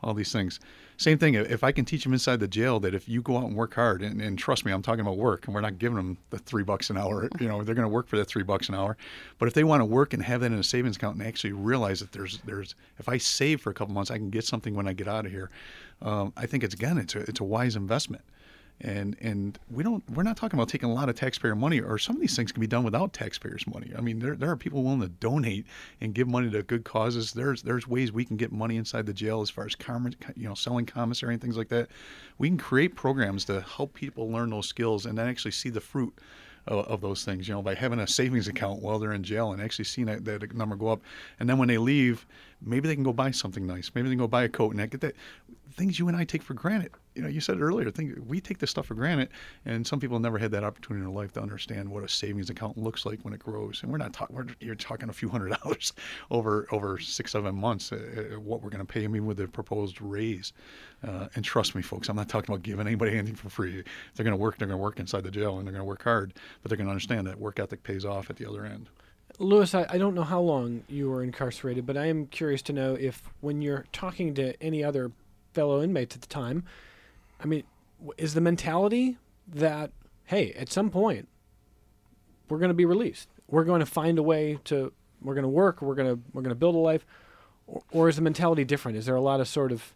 all these things. Same thing, if I can teach them inside the jail that if you go out and work hard, and, and trust me, I'm talking about work, and we're not giving them the three bucks an hour. You know, they're going to work for that three bucks an hour. But if they want to work and have that in a savings account and actually realize that there's, there's if I save for a couple months, I can get something when I get out of here. Um, I think it's, again, it's a, it's a wise investment. And and we don't we're not talking about taking a lot of taxpayer money, or some of these things can be done without taxpayers' money. I mean, there there are people willing to donate and give money to good causes. There's there's ways we can get money inside the jail as far as com- you know selling commissary and things like that. We can create programs to help people learn those skills and then actually see the fruit of, of those things. You know, by having a savings account while they're in jail and actually seeing that, that number go up, and then when they leave, maybe they can go buy something nice. Maybe they can go buy a coat and that, get that things you and I take for granted. You know, you said it earlier, think, we take this stuff for granted, and some people never had that opportunity in their life to understand what a savings account looks like when it grows. And we're not talking, we're, you're talking a few hundred dollars over over six, seven months, uh, what we're going to pay them, even with the proposed raise. Uh, and trust me, folks, I'm not talking about giving anybody anything for free. If they're going to work, they're going to work inside the jail, and they're going to work hard, but they're going to understand that work ethic pays off at the other end. Louis, I, I don't know how long you were incarcerated, but I am curious to know if when you're talking to any other fellow inmates at the time, I mean, is the mentality that, hey, at some point, we're going to be released. We're going to find a way to, we're going to work, we're going to we're going to build a life, or, or is the mentality different? Is there a lot of sort of,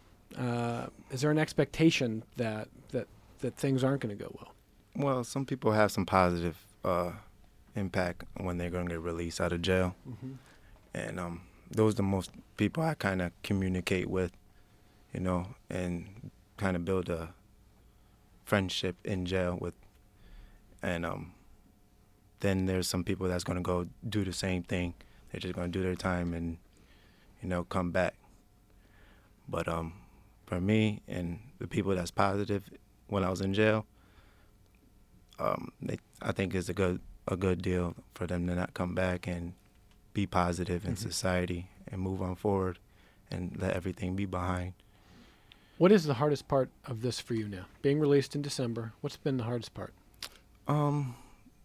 uh, is there an expectation that that that things aren't going to go well? Well, some people have some positive uh, impact when they're going to get released out of jail, mm-hmm. and um, those are the most people I kind of communicate with, you know, and kind of build a friendship in jail with. And um, then there's some people that's going to go do the same thing. They're just going to do their time and, you know, come back. But um, for me and the people that's positive when I was in jail, um, they, I think it's a good a good deal for them to not come back and be positive in mm-hmm. society and move on forward and let everything be behind. What is the hardest part of this for you now? Being released in December, what's been the hardest part? Um,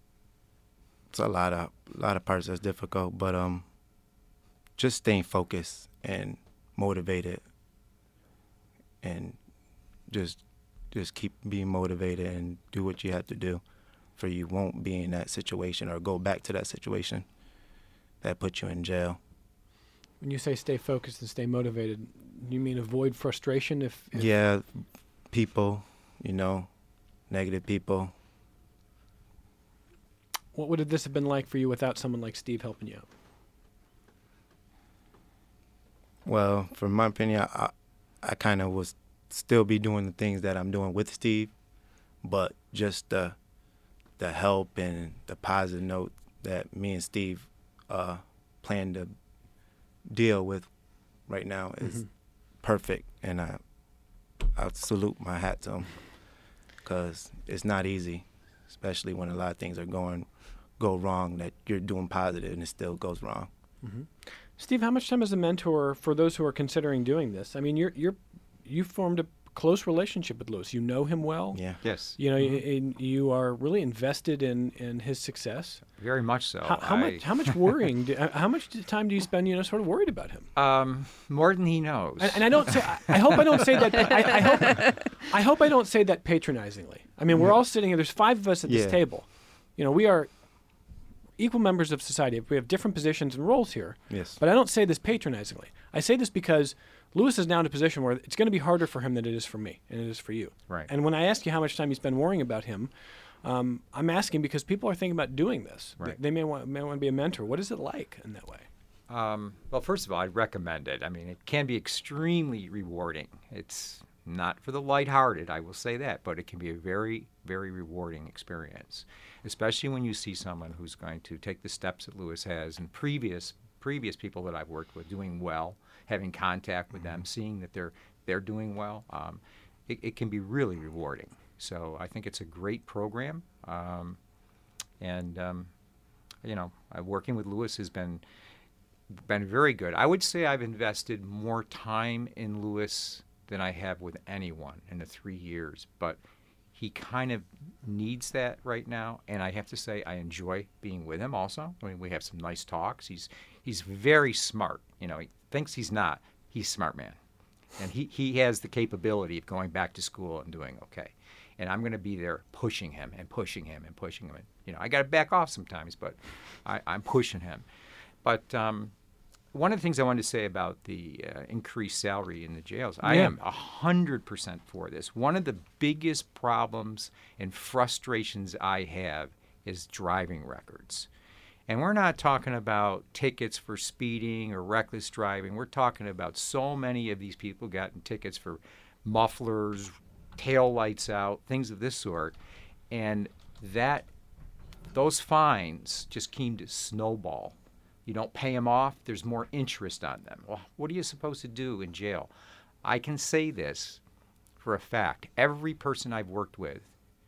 it's a lot of a lot of parts that's difficult, but um, just staying focused and motivated, and just just keep being motivated and do what you have to do, for you won't be in that situation or go back to that situation that put you in jail. When you say stay focused and stay motivated, you mean avoid frustration? If, if yeah, people, you know, negative people. What would this have been like for you without someone like Steve helping you out? Well, from my opinion, I, I kind of was still be doing the things that I'm doing with Steve, but just the the help and the positive note that me and Steve uh, plan to deal with right now is mm-hmm. perfect, and I I salute my hat to him, because it's not easy, especially when a lot of things are going go wrong that you're doing positive and it still goes wrong. Mm-hmm. Steve, how much time as a mentor for those who are considering doing this? I mean, you're you're you formed a close relationship with Louis. You know him well. Yeah. Yes. You know, mm-hmm. you, you are really invested in, in his success. Very much so. How, how I, much how much worrying? do, how much time do you spend? You know, sort of worried about him? Um, more than he knows. And, and I don't say. I, I hope I don't say that. I, I hope. I hope I don't say that patronizingly. I mean, we're all sitting here. There's five of us at yeah. this table. You know, we are equal members of society. We have different positions and roles here. Yes. But I don't say this patronizingly. I say this because Louis is now in a position where it's going to be harder for him than it is for me, and it is for you. Right. And when I ask you how much time you spend worrying about him, um, I'm asking because people are thinking about doing this. Right. They, they may want may want to be a mentor. What is it like in that way? Um, well, first of all, I'd recommend it. I mean, it can be extremely rewarding. It's not for the lighthearted, I will say that, but it can be a very, very rewarding experience, especially when you see someone who's going to take the steps that Louis has, and previous previous people that I've worked with doing well, having contact with them, seeing that they're they're doing well. Um, it, it can be really rewarding. So I think it's a great program, um, and um, you know, uh, working with Louis has been been very good. I would say I've invested more time in Louis than I have with anyone in the three years, but he kind of needs that right now, and I have to say I enjoy being with him also. I mean, we have some nice talks. He's he's very smart. You know, he thinks he's not. He's a smart man. And he, he has the capability of going back to school and doing okay. And I'm going to be there pushing him and pushing him and pushing him. And, you know, I got to back off sometimes, but I, I'm pushing him. But um, one of the things I wanted to say about the uh, increased salary in the jails, I Yeah. am one hundred percent for this. One of the biggest problems and frustrations I have is driving records. And we're not talking about tickets for speeding or reckless driving. We're talking about so many of these people getting tickets for mufflers, tail lights out, things of this sort. And that those fines just came to snowball. You don't pay them off, there's more interest on them. Well, what are you supposed to do in jail? I can say this for a fact. Every person I've worked with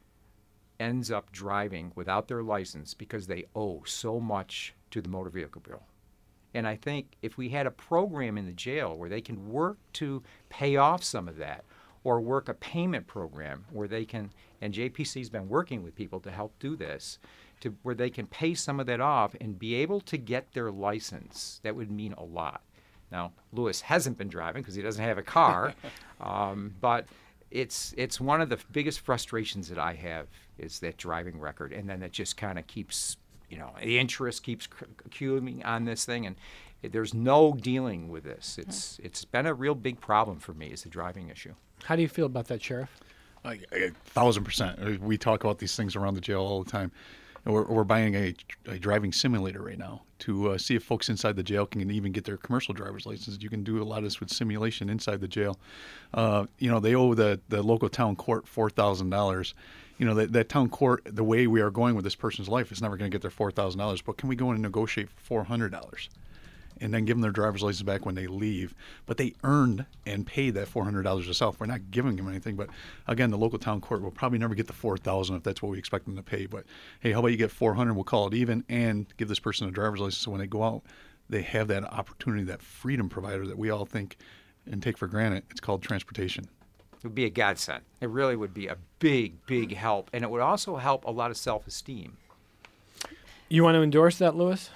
ends up driving without their license because they owe so much to the Motor Vehicle Bureau. And I think if we had a program in the jail where they can work to pay off some of that, or work a payment program where they can, and J P C's been working with people to help do this, to where they can pay some of that off and be able to get their license, that would mean a lot. Now, Lewis hasn't been driving because he doesn't have a car, um, but it's it's one of the biggest frustrations that I have is that driving record, and then it just kind of keeps, you know, the interest keeps accumulating on this thing, and it, there's no dealing with this. It's it's been a real big problem for me, is the driving issue. How do you feel about that, Sheriff? A, a thousand percent. We talk about these things around the jail all the time. And we're, we're buying a, a driving simulator right now to uh, see if folks inside the jail can even get their commercial driver's license. You can do a lot of this with simulation inside the jail. Uh, you know, they owe the, the local town court four thousand dollars. You know, that, that town court, the way we are going with this person's life, is never going to get their four thousand dollars. But can we go in and negotiate for four hundred dollars? And then give them their driver's license back when they leave. But they earned and paid that four hundred dollars themselves. We're not giving them anything. But again, the local town court will probably never get the four thousand dollars if that's what we expect them to pay. But hey, how about you get four hundred dollars? We'll call it even and give this person a driver's license so when they go out, they have that opportunity, that freedom provider that we all think and take for granted. It's called transportation. It would be a godsend. It really would be a big, big help. And it would also help a lot of self-esteem. You want to endorse that, Lewis?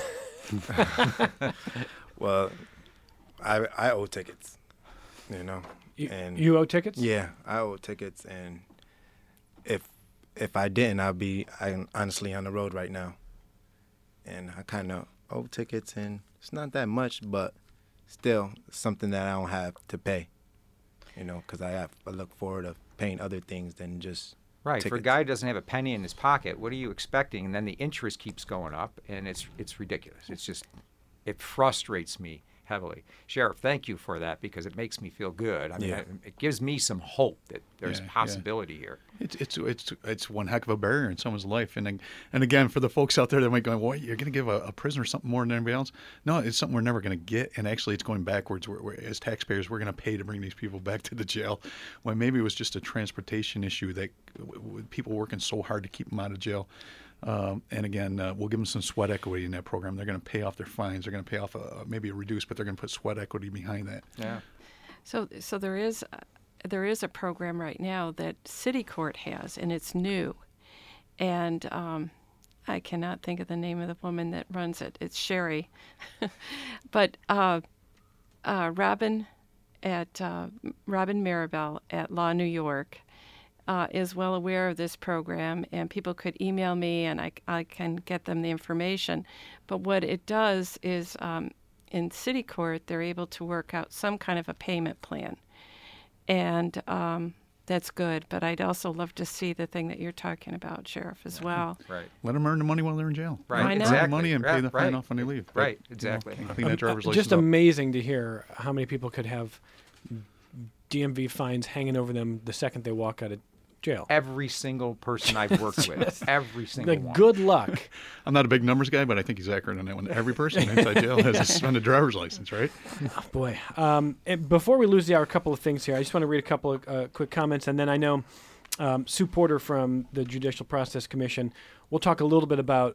Well, I I owe tickets, you know, You, and you owe tickets? yeah, I owe tickets, and if if I didn't, I'd be I honestly on the road right now, and I kind of owe tickets, and it's not that much, but still something that I don't have to pay, you know, because I have I look forward to paying other things than just Right. For a tickets. guy who doesn't have a penny in his pocket, what are you expecting? And then the interest keeps going up, and it's it's ridiculous. It's just, it frustrates me heavily. Sheriff, thank you for that, because it makes me feel good. I mean, Yeah. I- it gives me some hope that there's Yeah, yeah. possibility here. It's it's it's it's one heck of a barrier in someone's life, and then- and again, for the folks out there that might go, "Well, you're going to give a, a prisoner something more than anybody else?" No, it's something we're never going to get, and actually, it's going backwards. We're, we're, as taxpayers, we're going to pay to bring these people back to the jail, when maybe it was just a transportation issue that w- w- people working so hard to keep them out of jail. Um, and again, uh, we'll give them some sweat equity in that program. They're going to pay off their fines. They're going to pay off a, maybe a reduced, but they're going to put sweat equity behind that. Yeah. So, so there is, uh, there is a program right now that City Court has, and it's new, and um, I cannot think of the name of the woman that runs it. It's Sherry, but uh, uh, Robin at uh, Robin Maribel at Law New York uh, is well aware of this program, and people could email me, and I, I can get them the information. But what it does is, um, in City Court, they're able to work out some kind of a payment plan, and um, that's good. But I'd also love to see the thing that you're talking about, Sheriff, as well. Right. Let them earn the money while they're in jail. Right. Why not? Earn the Exactly. money and Yeah, pay the fine right. off when they leave. But, Right. you know, Exactly. and clean that driver's Uh, license Just up. amazing to hear how many people could have D M V fines hanging over them the second they walk out of jail. Every single person I've worked with, every single Like, one. good luck. I'm not a big numbers guy, but I think he's accurate on that one. Every person inside jail has a suspended driver's license, right? Oh, boy. Um, and before we lose the hour, a couple of things here. I just want to read a couple of uh, quick comments, and then I know um, Sue Porter from the Judicial Process Commission will talk a little bit about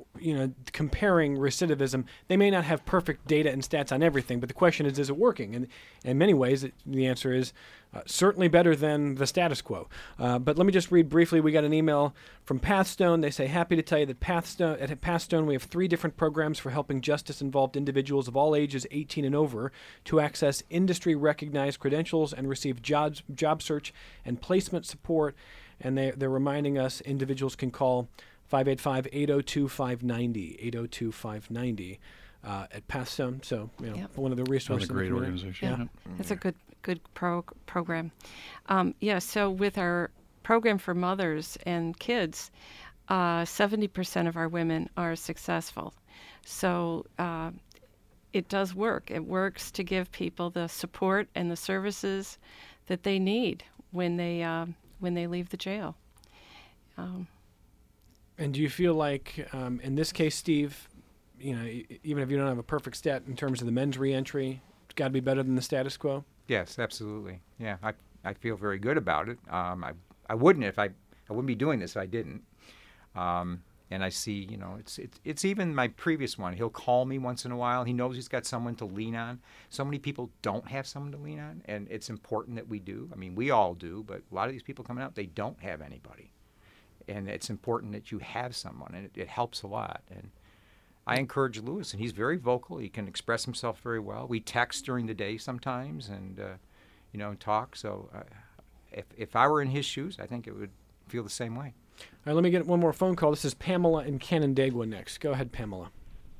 you know, comparing recidivism. They may not have perfect data and stats on everything, but the question is, is it working? And in many ways, it, the answer is uh, certainly better than the status quo. Uh, but let me just read briefly. We got an email from Pathstone. They say, happy to tell you that Pathstone, at Pathstone we have three different programs for helping justice-involved individuals of all ages, eighteen and over, to access industry-recognized credentials and receive jobs, job search and placement support. And they, they're reminding us individuals can call five eight five, eight oh two, five nine oh, eight oh two, five nine oh uh, at Pathstone. So, you know, Yep. one of the resources. Another great in the community. organization. Yeah, it's a good good pro- program. Um, yeah, so with our program for mothers and kids, uh, seventy percent of our women are successful. So uh, it does work. It works to give people the support and the services that they need when they uh, when they leave the jail. Um, And do you feel like, um, in this case, Steve, you know, e- even if you don't have a perfect stat in terms of the men's reentry, it's got to be better than the status quo? Yes, absolutely. Yeah, I I feel very good about it. Um, I I wouldn't if I I wouldn't be doing this if I didn't. Um, and I see, you know, it's it's it's even my previous one. He'll call me once in a while. He knows he's got someone to lean on. So many people don't have someone to lean on, and it's important that we do. I mean, we all do, but a lot of these people coming out, they don't have anybody. And it's important that you have someone, and it, it helps a lot. And I encourage Lewis, and he's very vocal. He can express himself very well. We text during the day sometimes, and uh, you know, talk. So, uh, if if I were in his shoes, I think it would feel the same way. All right, let me get one more phone call. This is Pamela in Canandaigua next. Go ahead, Pamela.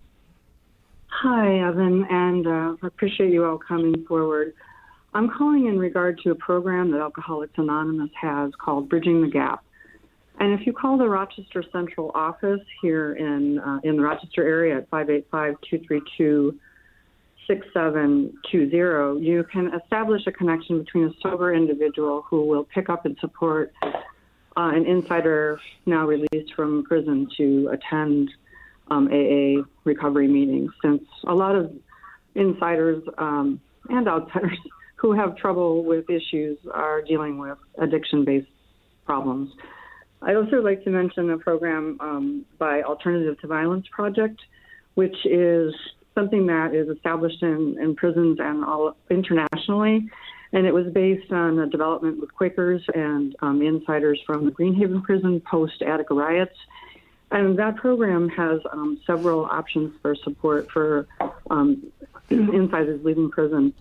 Hi, Evan, and uh, I appreciate you all coming forward. I'm calling in regard to a program that Alcoholics Anonymous has called Bridging the Gap. And if you call the Rochester Central office here in uh, in the Rochester area at five eight five, two three two, six seven two zero, you can establish a connection between a sober individual who will pick up and support uh, an insider now released from prison to attend um, A A recovery meetings, since a lot of insiders um, and outsiders who have trouble with issues are dealing with addiction-based problems. I'd also like to mention a program um, by Alternative to Violence Project, which is something that is established in, in prisons and all internationally. And it was based on a development with Quakers and um, insiders from the Greenhaven prison post-Attica riots. And that program has um, several options for support for um, insiders leaving prison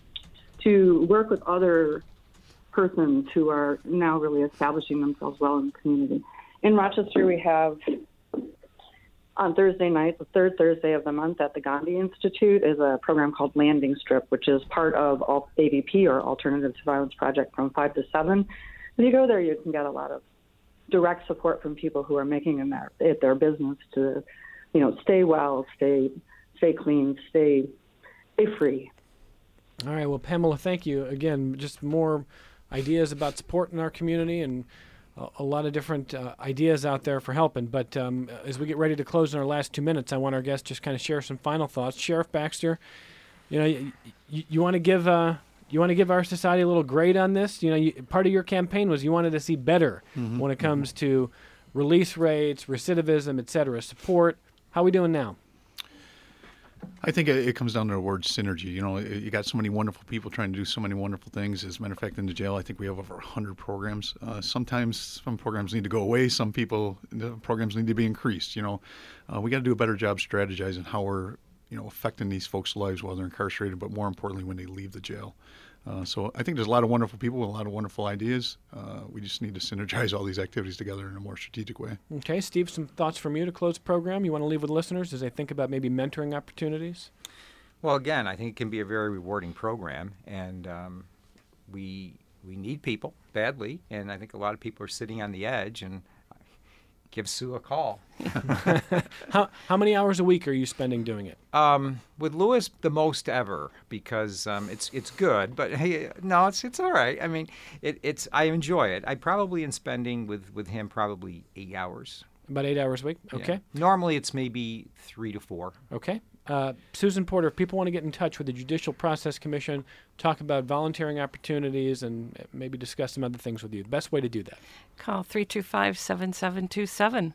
to work with other persons who are now really establishing themselves well in the community. In Rochester, we have on Thursday night, the third Thursday of the month at the Gandhi Institute, is a program called Landing Strip, which is part of A V P, or Alternative to Violence Project, from five to seven. If you go there, you can get a lot of direct support from people who are making it their, it their business to, you know, stay well, stay stay clean, stay stay free. All right. Well, Pamela, thank you. Again, just more ideas about support in our community, and a, a lot of different uh, ideas out there for helping. But um, as we get ready to close in our last two minutes, I want our guests just kind of share some final thoughts. Sheriff Baxter, you know, you, you, you want to give uh, you want to give our society a little grade on this. You know, you, part of your campaign was you wanted to see better mm-hmm. when it comes mm-hmm. to release rates, recidivism, et cetera, support. How are we doing now? I think it comes down to the word synergy. You know, you got so many wonderful people trying to do so many wonderful things. As a matter of fact, in the jail, I think we have over one hundred programs. Uh, sometimes some programs need to go away. Some people, the programs need to be increased. You know, uh, we got to do a better job strategizing how we're, you know, affecting these folks' lives while they're incarcerated, but more importantly, when they leave the jail. Uh, so I think there's a lot of wonderful people with a lot of wonderful ideas. Uh, we just need to synergize all these activities together in a more strategic way. Okay, Steve, some thoughts from you to close the program you want to leave with listeners as they think about maybe mentoring opportunities? Well, again, I think it can be a very rewarding program, and um, we we need people badly, and I think a lot of people are sitting on the edge, and give Sue a call. how how many hours a week are you spending doing it? Um, with Lewis, the most ever, because um, it's it's good. But hey, no, it's it's all right. I mean, it, it's I enjoy it. I probably am spending with, with him probably eight hours. About eight hours a week. Okay. Yeah. Normally, it's maybe three to four. Okay. Uh, Susan Porter, if people want to get in touch with the Judicial Process Commission, talk about volunteering opportunities, and maybe discuss some other things with you, the best way to do that? Call three two five, seven seven two seven.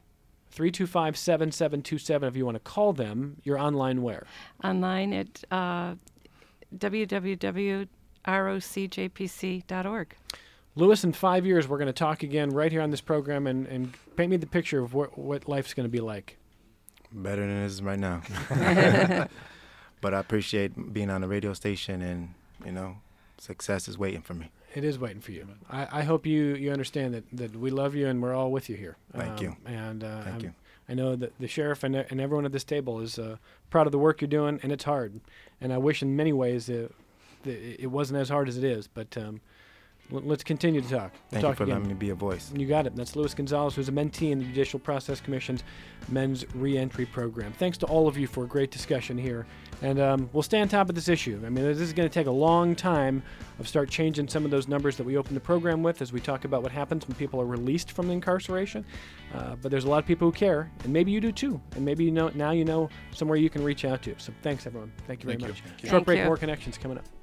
three two five, seven seven two seven if you want to call them. You're online where? Online at uh, w w w dot r o c j p c dot org. Lewis, in five years, we're going to talk again right here on this program and, and paint me the picture of what, what life's going to be like. Better than it is right now. But I appreciate being on the radio station, and, you know, success is waiting for me. It is waiting for you. I, I hope you, you understand that, that we love you and we're all with you here. Thank um, you. And uh, Thank I'm, you. I know that the sheriff and, and everyone at this table is uh, proud of the work you're doing, and it's hard. And I wish in many ways that, that it wasn't as hard as it is. But um, l- let's continue to talk. Thank talk you for again. letting me be a voice. You got it. That's Luis Gonzalez, who's a mentee in the Judicial Process Commission's Men's Reentry Program. Thanks to all of you for a great discussion here. And um, we'll stay on top of this issue. I mean, this is going to take a long time of start changing some of those numbers that we opened the program with as we talk about what happens when people are released from incarceration. Uh, but there's a lot of people who care, and maybe you do too. And maybe you know now you know somewhere you can reach out to. So thanks, everyone. Thank you very Thank you. much. Thank you. Short Thank break, you. more connections coming up.